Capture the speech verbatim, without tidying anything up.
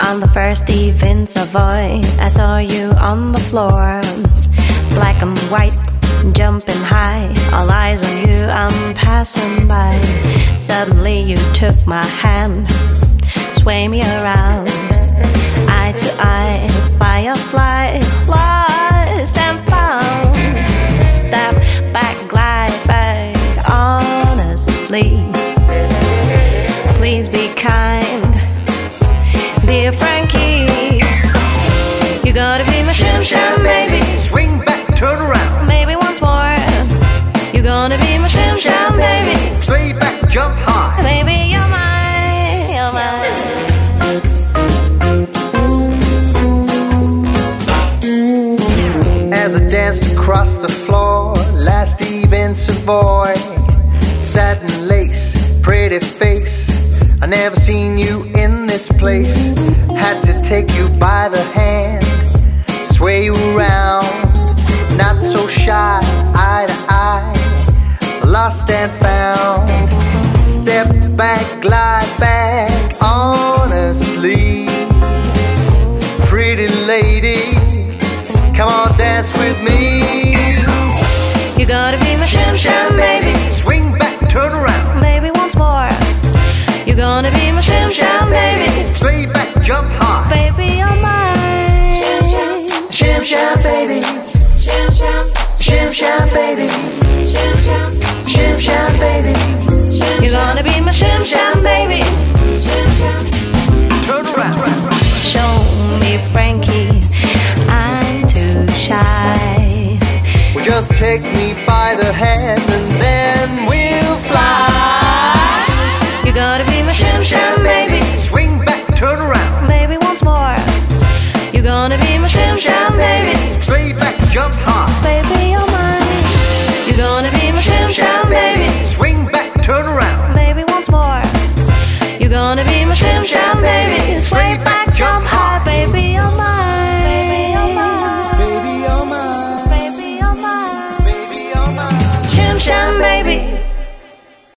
On the first evening Savoy, I saw you on the floor, black and white, jumping high, all eyes on you, I'm passing by. Suddenly you took my hand, sway me around, eye to eye, firefly, lost and found. Step back, glide back, honestly. Please be kind, dear Frankie. You gotta be my shim sham baby. Swing back, turn around. Maybe once more. You gonna be my shim sham baby. Sway back, jump high. Baby, you're mine, you're mine. As I danced across the floor, last eve in Savoy, satin lace, pretty face, I never seen you in this place. Had to take you by the hand, sway you around, not so shy, eye to eye, lost and found. Step back, glide back, honestly. Pretty lady, come on, dance with me. You gotta be my shim sham baby. Swing back, turn around. Maybe once more. You gonna be my shim sham baby. Sway back, jump high. Baby, you're mine. Shim sham, shim sham baby. Shim sham, shim sham baby. Shim sham, shim sham baby. You're gonna be my shim sham baby. Shim sham, turn around. Show me Frankie, I'm too shy. Well, just take me by the hand.